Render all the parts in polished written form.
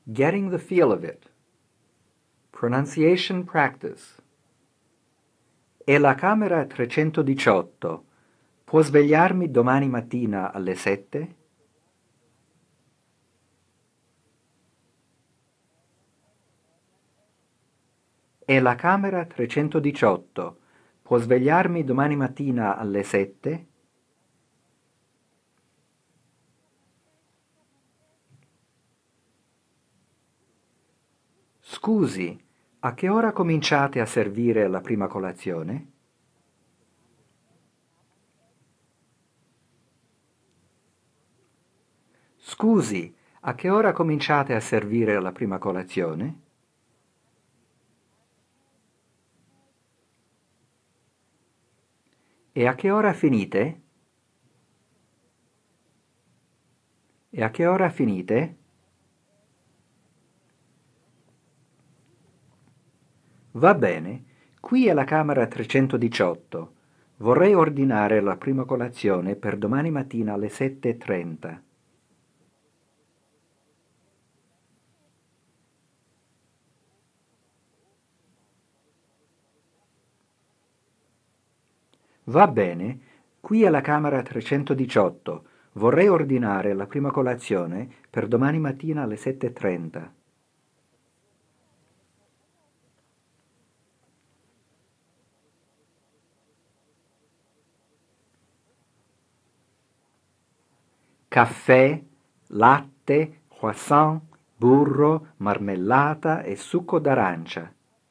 Getting the feel of it. Pronunciation practice. È la camera 318. Può svegliarmi domani mattina alle 7? È la camera 318. Può svegliarmi domani mattina alle 7? Scusi, a che ora cominciate a servire la prima colazione? Scusi, a che ora cominciate a servire la prima colazione? E a che ora finite? E a che ora finite? Va bene, qui è la camera 318. Vorrei ordinare la prima colazione per domani mattina alle 7:30. Va bene, qui è la camera 318. Vorrei ordinare la prima colazione per domani mattina alle 7:30. Caffè, latte, croissant, burro, marmellata e succo d'arancia.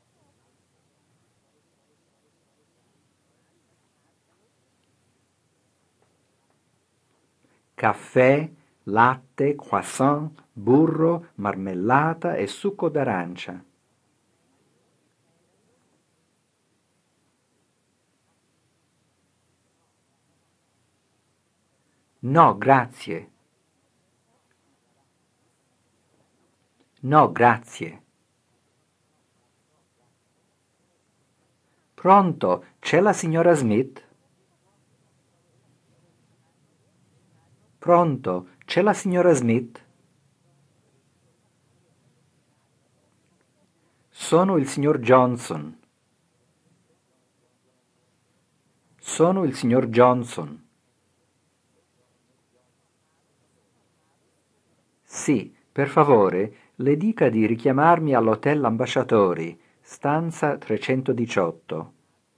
Caffè, latte, croissant, burro, marmellata e succo d'arancia. No, grazie. No, grazie. Pronto, c'è la signora Smith? Pronto, c'è la signora Smith? Sono il signor Johnson. Sono il signor Johnson. Sì, per favore, le dica di richiamarmi all'Hotel Ambasciatori, stanza 318.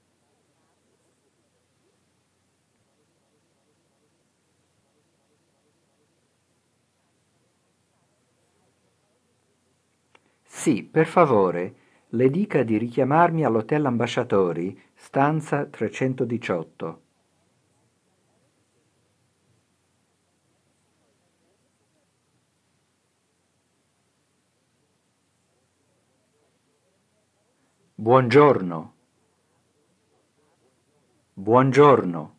Sì, per favore, le dica di richiamarmi all'Hotel Ambasciatori, stanza 318. Buongiorno. Buongiorno.